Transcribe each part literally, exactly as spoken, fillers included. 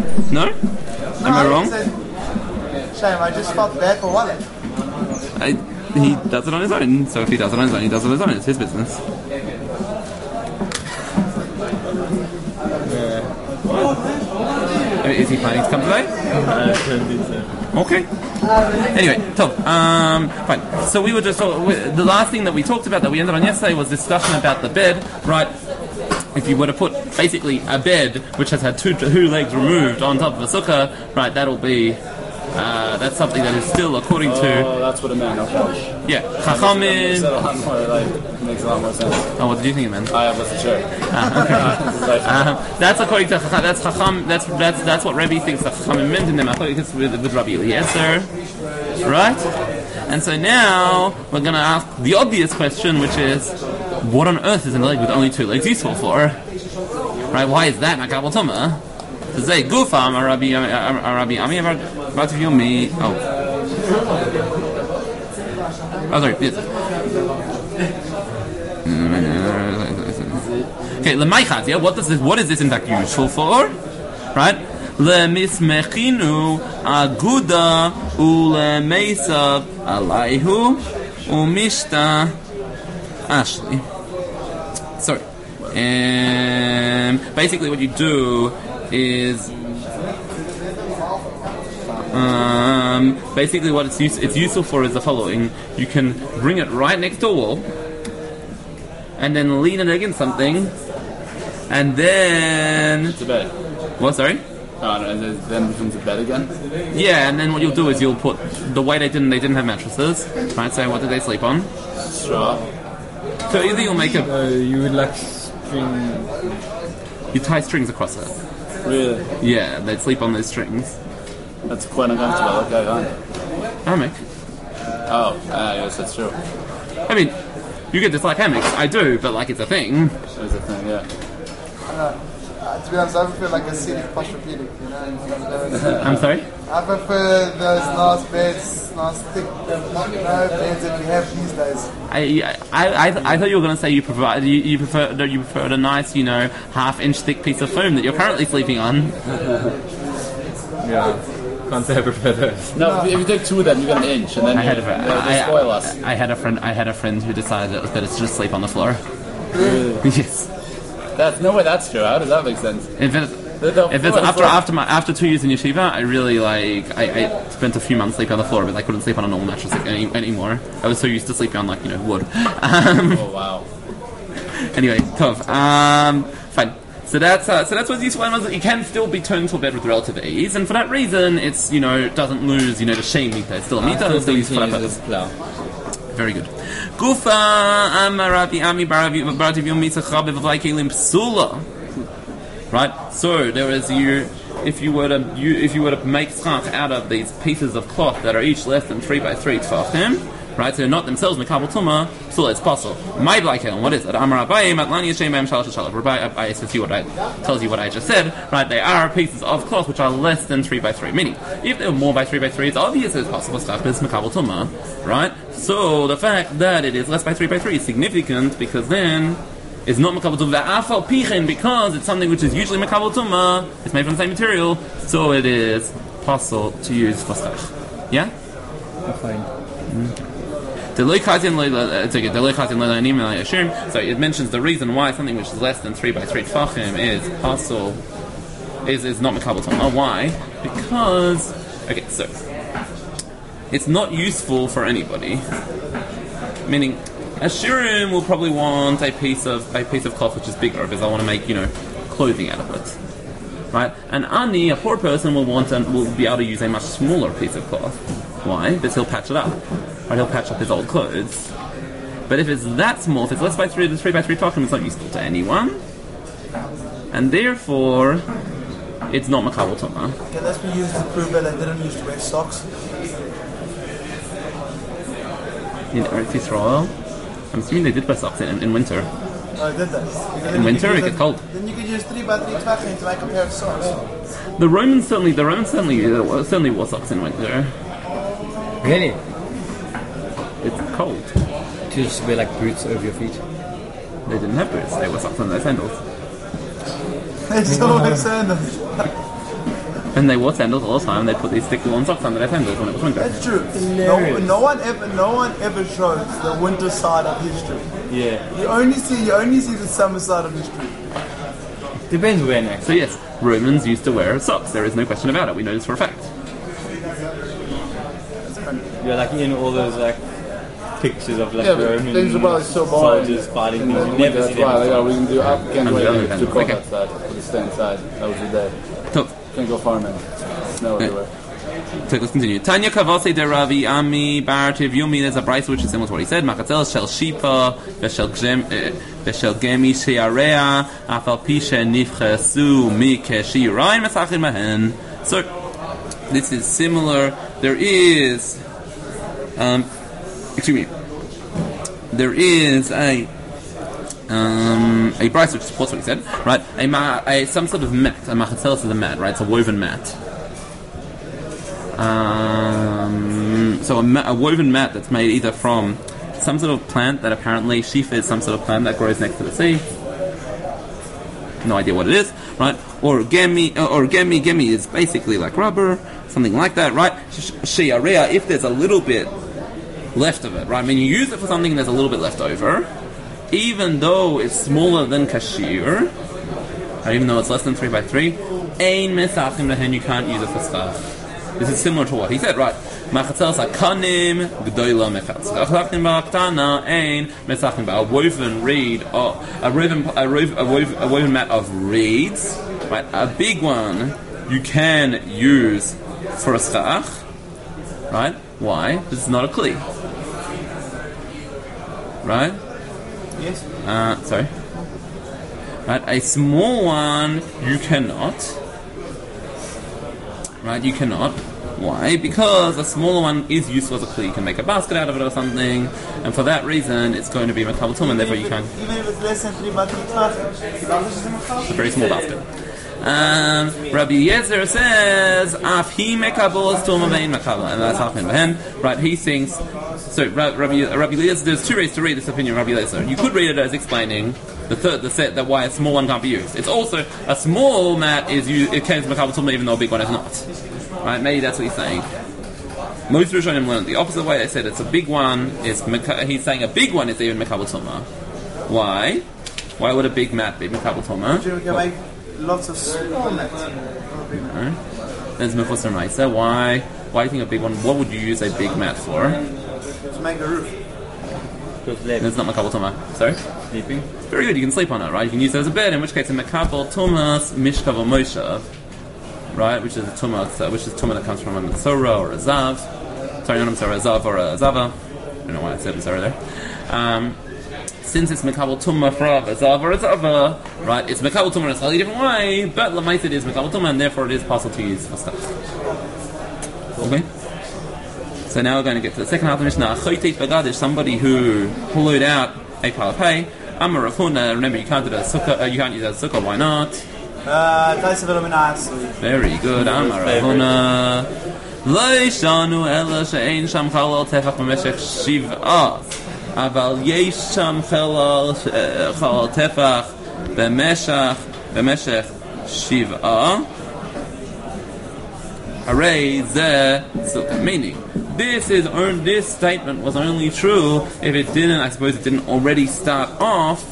No? Am I wrong? Shame, I just felt bad for Wallet. I, he does it on his own, so if he does it on his own, he does it on his own. It's his business. Yeah. Is he planning to come today? I don't think so. Okay. Anyway, so, um, fine. So we were just, so we, the last thing that we talked about that we ended on yesterday was discussion about the bed, right? If you were to put basically a bed which has had two, two legs removed on top of a sukkah, right, that'll be, uh, that's something that is still according to... Oh, that's what it meant, okay. Yeah, Chachamim... It like, makes a lot more sense. Oh, what did you think it meant? I wasn't sure. uh, that's according to that's Chacham. That's that's that's what Rebbe thinks that Chachamim meant in them. I thought it was with, with Rabbi Eliezer, right? And so now we're going to ask the obvious question, which is, what on earth is a leg with only two legs useful for? Right? Why is that Makabel Tuma? To say Gufa, Rabbi Rabbi Ami, about to me. Oh, oh, sorry. Yes. Okay, lemaychat. Yeah, what does this? What is this in fact useful for? Right? Lemismechinu aguda ulemeisav alayhu umishta ashli. Sorry. And basically, what you do is, um, basically what it's use, it's useful for is the following: you can bring it right next to a wall, and then lean it against something, and then It's a bed. what? Sorry. Oh, no, and then it becomes a bed again. Yeah, and then what you'll do is you'll put the way they didn't they didn't have mattresses, right? So what did they sleep on? Straw. So either you'll make a Uh, you would like string. you tie strings across it. Really? Yeah, they'd sleep on those strings. That's quite uncomfortable. Okay, huh? Hammock. Oh, ah, yes, that's true. I mean, you get dislike hammocks. I do, but like it's a thing. There's a thing, yeah. Uh, to be honest, I prefer like a seated posturepedic, you know. I'm sorry. I prefer those nice beds, nice thick, you know, beds that we have these days. I, I, I, I thought you were going to say you prefer you, you prefer you preferred a nice, you know, half inch thick piece of foam that you're currently sleeping on. Yeah. Can't say I prefer those. No, if you take two of them, you get an inch, and then I had a, you, they I, spoil us. I, I had a friend. I had a friend who decided it was better to just sleep on the floor. Really? Yes. That's no way. That's true. How does that make sense? If it's, The- the if it's floor- after floor- after my after two years in yeshiva, I really like I, I spent a few months sleeping on the floor, but I couldn't sleep on a normal mattress any, anymore. I was so used to sleeping on like you know wood. Um, Oh wow. anyway, Tov. Um, fine. So that's uh, so that's what's useful. And it can still be turned to a bed with relative ease, and for that reason, it's you know doesn't lose you know the shame mita. It's still a mita, and it's still useful for that purpose. Very good. Gufa amarabi ami baravi baravi yomisa chabe v'vlai kelim psula. Right. So there is you. If you were to you, if you were to make schach out of these pieces of cloth that are each less than three by three tefachim, right? So they're not themselves mekabel tuma. So it's possible. My blakel. What is it? Amar Abaye matlani yeshem b'hem shalosh shalosh. Rabbi Abaye says you what I tells you what I just said. Right? They are pieces of cloth which are less than three by three. Meaning, if they were more by three by three, it's obvious it's possible schach is mekabel tuma, right? So the fact that it is less by three by three is significant because then. Is not makabel tuma afal pichen because it's something which is usually makabel tuma. It's made from the same material, so it is possible to use for schach. Yeah. Fine. So it mentions the reason why something which is less than three by three tefachim is possible is is not makabel tuma. Why? Because okay, so it's not useful for anybody. Meaning. A shirim will probably want a piece of a piece of cloth which is bigger because I want to make you know clothing out of it, right? An ani, a poor person, will want and will be able to use a much smaller piece of cloth. Why? Because he'll patch it up, right? He'll patch up his old clothes. But if it's that small, if it's less by three, the three by three tefachim, it's not useful to anyone, and therefore it's not makabel tuma. Can this be used to prove that they didn't used to wear socks? In Eretz Yisrael. I'm assuming they did wear socks in, in winter. Oh, did they? Because In winter, it it gets cold. Then you could use three by three tefachim to make a pair of socks. The Romans certainly, the Romans certainly, uh, certainly wore socks in winter. Really? It's cold. To just wear like boots over your feet. They didn't have boots. They wore socks on their sandals. They still wear sandals. And they wore sandals all the time. They put these thick woolen socks under their sandals when it was winter. That's true. No, no one ever, no one ever shows the winter side of history. Yeah. You only see, you only see the summer side of history. Depends when, actually. So yes, Romans used to wear socks. There is no question about it. We know this for a fact. You're like in all those like pictures of like Yeah, but Roman things are probably so boring. soldiers fighting. You Yeah, never that's see why. them. Yeah, we can do up. Can't And go the other anywhere. Too thing, cold okay. outside. We can stay inside. That was the day. So, Can't go farming. Snow everywhere. so let's continue. Tanya Kavase de Ravi Ami Barativ Yumi. There's a Bryce which is similar to what he said. Machatzel shel shipa v'shel gem v'shel gemi she'area afal pishe nifchesu mi keshirayin mesachin mahen. So this is similar. There is, um, excuse me. There is a um, a Bryce which supports what he said, right? A, ma- a some sort of mat. A machatzelis is a mat, right? It's a woven mat. Um, so a, ma- a woven mat that's made either from some sort of plant that apparently shifa is some sort of plant that grows next to the sea. No idea what it is, right? Or gemi, or gemi, gemi is basically like rubber, something like that, right? Shi'area, if there's a little bit left of it, right? I mean, you use it for something and there's a little bit left over, even though it's smaller than kashir, or even though it's less than three by three, ein mesachim lehen, you can't use it for stuff. This is similar to what he said, right? Machatzel sakanim gdoila mechatz. Achlachnim ba'aktana ein mesachim ba. A woven reed, or a woven, a woven, a woven, a woven mat of reeds, right? A big one you can use for a stach, right? Why? This is not a kli, right? Yes. Uh, sorry. Right, a small one you cannot. Right, you cannot. Why? Because a smaller one is useful as a kli. You can make a basket out of it or something, and for that reason, it's going to be makabel tum, and therefore you can. Even if it's less than three by three classes. It's a very small basket. Um, Rabbi Yezer says, "Af he mekabel tum vein mekabel," and that's happening behen. Right, he thinks. So Rabbi Rabbi Yezer, there's two ways to read this opinion. Rabbi Yezer, you could read it as explaining the third, the set that why a small one can't be used. It's also a small mat is used. It can be makabel tum even though a big one is not. Right, maybe that's what he's saying. Most Rishonim learned the opposite way. They said it's a big one. Is he's saying a big one is even mekabel tumah. Why? Why would a big mat be mekabel tumah? You can make lots of small mats. No. There's mechusar ma'aser. Why? Why do you think a big one? What would you use a big mat for? To make a roof. It's not mekabel tumah. Sorry. Sleeping. Very good. You can sleep on it, right? You can use it as a bed. In which case, a mekabel tumah mishkav or moshav. Right, which is a tumah, which is tumah that comes from a metzora or a zav. Sorry, not a metzora, a zav or a zava. I don't know why I said metzora there. Um, since it's mekabel tumah from a zav or a zava, right, it's mekabel tumah in a slightly different way, but lamais it is mekabel tumah, and therefore it is possible to use for stuff. Okay. So now we're going to get to the second half of the Mishnah. Choyteit bagadish, somebody who hollowed out a palapay. Amar Rav Huna, remember you can't do that sukkah. Uh, you can't use that sukkah. Why not? Uh, Very good. Amar Rav Huna. Lo yishanu ela she'ein sham chalal tefach b'meshech shiv'ah. Aval yesh sham chalal chalal tefach b'meshech b'meshech shiv'ah. Hooray, ze sukkah. Meaning, this is on, this statement was only true if it didn't. I suppose it didn't already start off.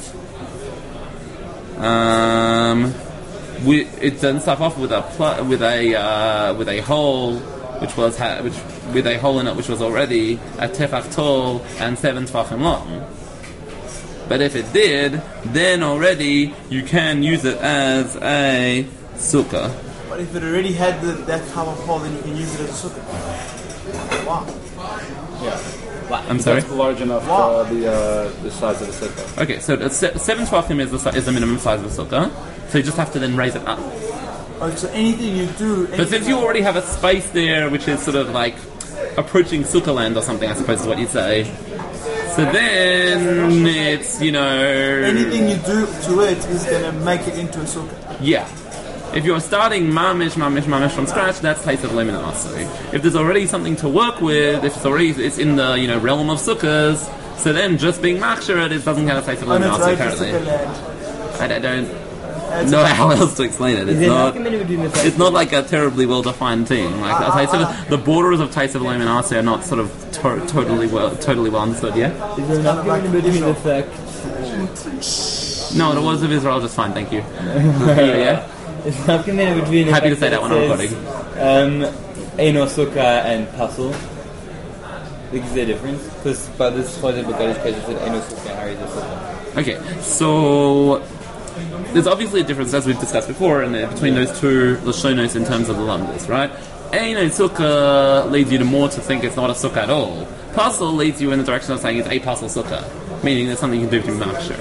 Um. We, it doesn't start off with a pl- with a uh, with a hole which was ha- which with a hole in it which was already a tefach tall and seven tefachim long. But if it did, then already you can use it as a sukkah. But if it already had the, that type of hole, then you can use it as a sukkah. Wow. Yeah. I'm sorry. That's large enough. Wow. Uh, the uh, the size of the sukkah. Okay, so it's se- seven tefachim is the si- is the minimum size of the sukkah. So you just have to then raise it up. Oh, so anything you do... But since you already have a space there, which is sort of like approaching sukkah land or something, I suppose is what you say. So then it's, you know... Anything you do to it is going to make it into a sukkah. Yeah. If you're starting mamish, mamish, mamish from scratch, that's place of lemon asui. If there's already something to work with, if it's already it's in the you know realm of sukkahs, so then just being machshir it doesn't have a place of lemon asui apparently. I, I don't. It's know how else to explain it. Is It's there not. an argument between the fact It's not like a terribly well defined thing. Like I- I say, sort I- of, the borders of Taisa V'Lo Menaseh are not sort of to- totally well totally well understood. Yeah. Is there an kind of like argument between the fact No, the words of Israel are just fine. Thank you. yeah. Is there an argument between the Happy to fact say that when I'm it says, um Eino Sukkah and Pasul? Like, is there a difference? Because by this for example Gadish case it said Eino Sukkah and Hari Sukkah. Okay, so there's obviously a difference, as we've discussed before, in the, between those two lashonos in terms of the language, right? Eino sukkah leads you to more to think it's not a sukkah at all. Pasul leads you in the direction of saying it's a pasul sukkah, meaning there's something you can do to be machshir.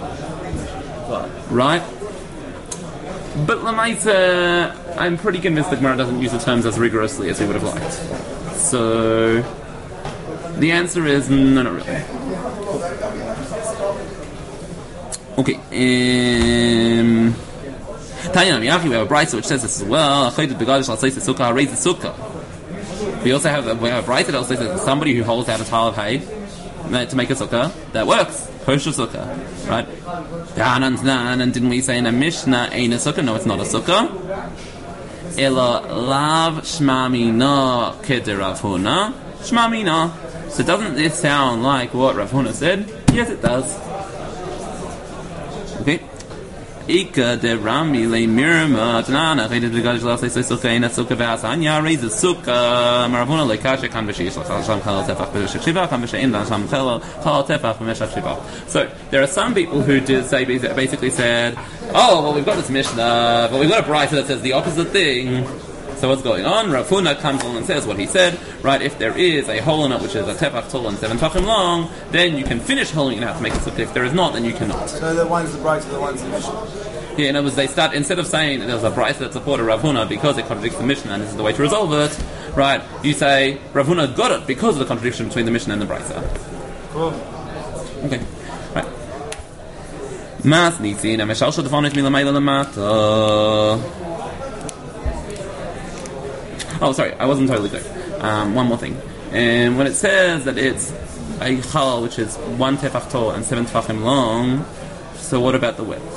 Right? But Lamaita, I'm pretty convinced the Gemara doesn't use the terms as rigorously as we would have liked. So the answer is no, not really. Okay. Um, Tanya Miyafi, we have a brayso which says this as well. We also have a, we have a brayso that also says that somebody who holds out a tile of hay to make a sukkah, that works. Kosher sukkah, right? And didn't we say in a Mishnah, ain't a sukkah? No, it's not a sukkah. Ela lav shmamina keder Rav Huna shmamina. So doesn't this sound like what Rav Huna said? Yes, it does. Okay. Ika de Rami le mirma tanana khayde de gadish la say sukkah in sukkah vas anya raise the sukkah maravuna le kasha kan beshish la sham khala tefach beshish shiva kan beshish in sham khala khala tefach beshish shiva. So there are some people who did say basically said, oh well, we've got this mishnah, but we've got a brayta that says the opposite thing. So what's going on? Rav Huna comes along and says what he said, right? If there is a hole in it which is a tefach tall and seven tefachim long, then you can finish holing it out to make a sukkah. If there is not, then you cannot. So the one's the bright, the one's the mission. Yeah, in other words, they start, instead of saying there's a brayta that supported Rav Huna because it contradicts the Mishnah and this is the way to resolve it, right? You say Rav Huna got it because of the contradiction between the Mishnah and the brayta. Cool. Okay, right. Mas nitzin ameshal shadvanet milamayla lamata. Oh, sorry, I wasn't totally clear. Um, one more thing. And when it says that it's a chal which is one tefach tall and seven tefachim long, so what about the width?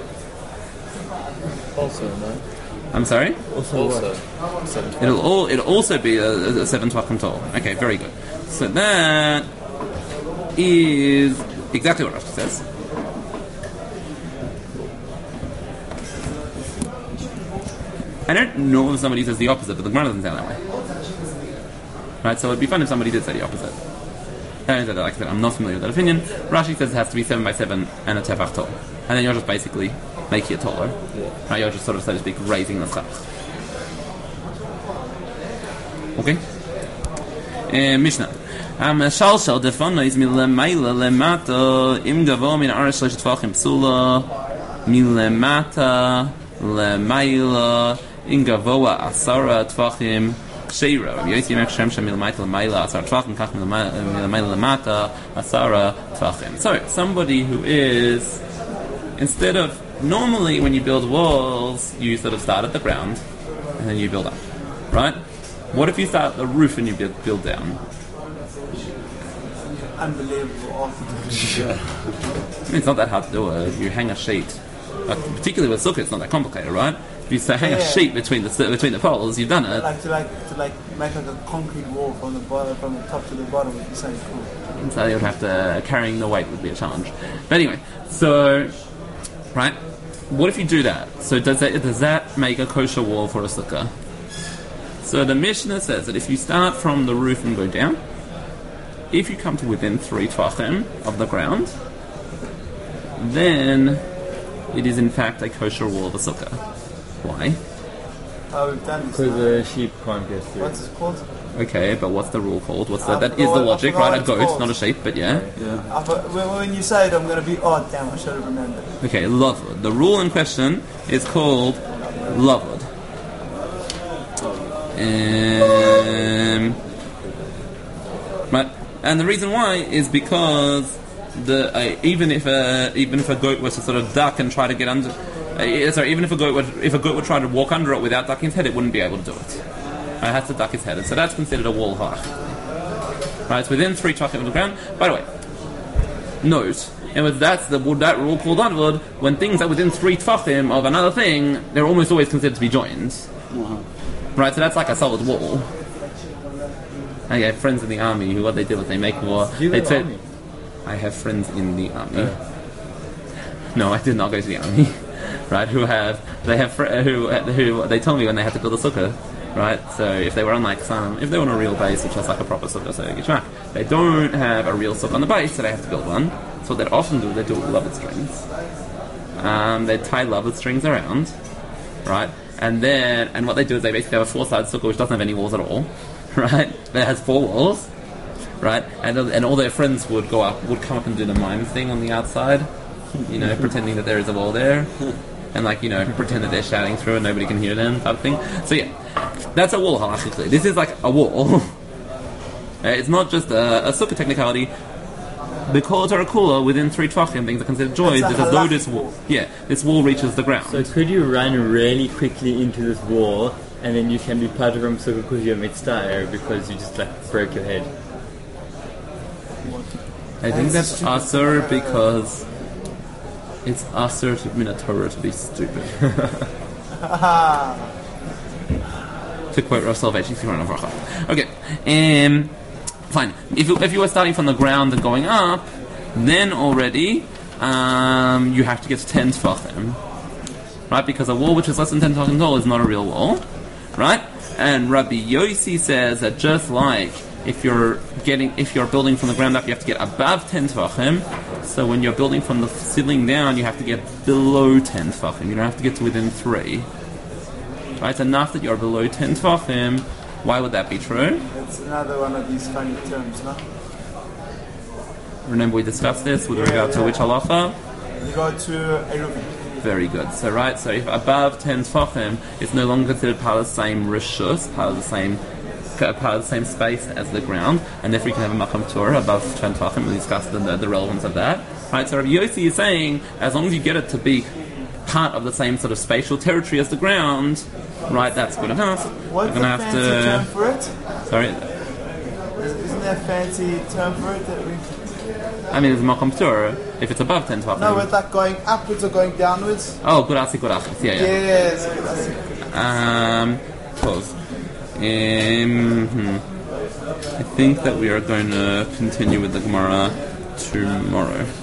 Also, no. I'm sorry? Also, also. Seven. It'll all it'll also be a, a seven tefachim tall. Okay, very good. So that is exactly what Rashi says. I don't know if somebody says the opposite, but the Gemara doesn't sound that way. Right, so it'd be fun if somebody did say the opposite. I don't say that, like I said, I'm not familiar with that opinion. Rashi says it has to be seven by seven and a tefach tall. And then you're just basically making it taller. Yeah. Right, you're just sort of, so to speak, raising the stuff. Okay? And Mishnah. Shalshal defana is milemayla lemata im gavo min arash shlesh tefachim psula milemata lemayla in gavoa asara tefachim sheira. Rabbi Yossi Yemek Shem Shem milemayla lemayla asara tefachim kach milemayla lemata asara tefachim. So somebody who is, instead of normally when you build walls you sort of start at the ground and then you build up, right? What if you start at the roof and you build, build down? Unbelievable. Awesome. I mean, it's not that hard to do it. You hang a sheet. But particularly with sukkah, it's not that complicated, right? If you say hang Yeah. a sheet between the between the poles, you've done it. Like to like to like make like a concrete wall from the bottom, from the top to the bottom would be so cool. So you would have to, carrying the weight would be a challenge. But anyway, so, right? What if you do that? So does that does that make a kosher wall for a sukkah? So the Mishnah says that if you start from the roof and go down, if you come to within three tvachim of the ground, then it is in fact a kosher wall of a sukkah. Why? Oh, we've done this. Because the sheep can't get through. What's it called? Okay, but what's the rule called? What's the, I that is the forgot- I logic, forgot right? A what it's goat, called. not a sheep, but yeah. Yeah. I thought, when when you say it, I'm going to be, oh damn, I should have remembered. Okay, lavud. The rule in question is called lavud. Um, right, and the reason why is because the uh, even if a even if a goat was to sort of duck and try to get under, uh, sorry, even if a goat would if a goat would try to walk under it without ducking its head, it wouldn't be able to do it. It has to duck its head, and so that's considered a wall hach. Right, it's within three tvachim of the ground. By the way, note And with that's the that rule called onward, when things are within three tfachim of another thing, they're almost always considered to be joined. Uh-huh. Right, so that's like a solid wall. I have friends in the army who what they do is they make war. You They have say, army? I have friends in the army. Oh. No, I did not go to the army. Right, who have they have fr- who who they tell me when they have to build a sukkah. Right, so if they were on like some, if they were on a real base, which is like a proper sukkah, so you get track, they don't have a real sukkah on the base, so they have to build one. So what they often do, they do it with loved strings. Um, they tie loved strings around, right, and then and what they do is they basically have a four-sided sukkah which doesn't have any walls at all, right? It has four walls, right, and and all their friends would go up, would come up and do the mime thing on the outside, you know, pretending that there is a wall there. And like, you know, pretend that they're shouting through and nobody can hear them type of thing. So yeah, that's a wall halachically. This is like a wall. Uh, it's not just a, a sukkah technicality. Because or a cooler within three tvachim things are considered joined It's a because though halachic this wall, wall. yeah, this wall reaches the ground. So could you run really quickly into this wall and then you can be part of Ram Sukkah because you're mitzvah because you just like broke your head? I think that's asur because it's asur to in a Torah to be stupid. To quote Rav Soloveitchik, okay, um, fine. If you, if you were starting from the ground and going up, then already um, you have to get to ten tefachim, right? Because a wall which is less than ten tefachim tall is not a real wall, right? And Rabbi Yossi says that just like if you're getting, if you're building from the ground up, you have to get above ten tefachim. So when you're building from the ceiling down, you have to get below ten tefachim. You don't have to get to within three. Right, it's enough that you're below ten tefachim. Why would that be true? It's another one of these funny terms, no? Remember we discussed this with regard to which halacha? You go to Eruvin. Very good. So right, so if above ten tefachim, it's no longer considered part of the same rishus, part of the same part of the same space as the ground, and therefore you can have a makam Torah above ten tefachim. We discussed the, the relevance of that. Right, so Rabbi Yossi is saying as long as you get it to be part of the same sort of spatial territory as the ground, right, that's good enough. What's You're the gonna have fancy to. term for it? Sorry, Isn't there a fancy term for it that we... I mean it's makam Torah if it's above ten tefachim. No, it's like going upwards or going downwards. Oh, gurasi gurachis, yeah, yeah. Yes, that's Um, close. Um, hmm. I think that we are going to continue with the Gemara tomorrow.